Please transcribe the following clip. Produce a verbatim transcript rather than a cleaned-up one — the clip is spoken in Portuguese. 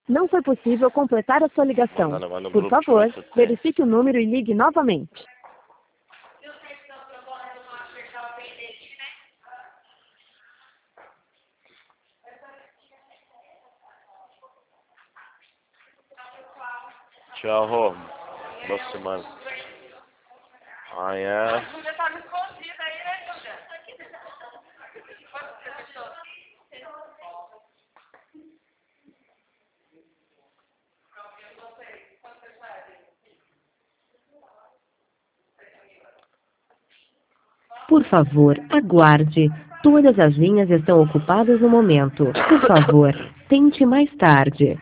Não foi possível completar a sua ligação. Manda, manda no Por grupo, deixa eu favor, ver se eu tenho. verifique o número e ligue novamente. Tchau, Rô. Boa semana. Ah, é? Por favor, aguarde. Todas as linhas estão ocupadas no momento. Por favor, tente mais tarde.